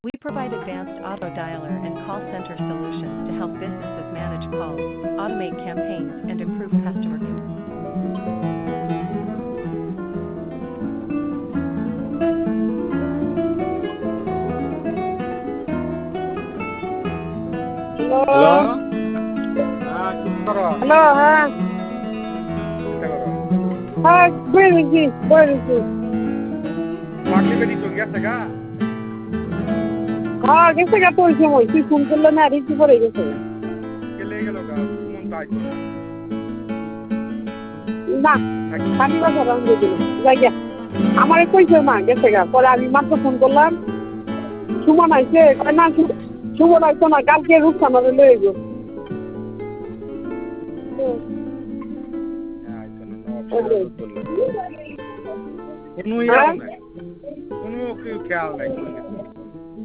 We provide advanced auto dialer and call center solutions to help businesses manage calls, automate campaigns, and improve customer hello. Hello. হ্যাঁ, কি করো? Hello, হ্যাঁ। চিন্তা করো। হ্যাঁ, বলেছি, বলেছি। পাগলি বেটি তো গেছে গা। হ্যাঁ, গেছে গা তো ওই সময়। তুই ফোন করলে না, রিসিভ করে গেছে গা। গেলে গেল গা। সুমন তো আইতো না। না, খালি বাজার আমি দিয়ে দিলাম। যাই গিয়া। আমারে কইছে না, গেছে গা। পরে আমি মাত্র ফোন করলাম। সুমন আইছে। কয় না, সুমন আইতো না। কালকে রূপসানারে লয়ে গো। হ্যাঁ, আইতো না। অফিসে ধরলে। কোনো ইয়াও নাই। কোনো খেয়াল নাই।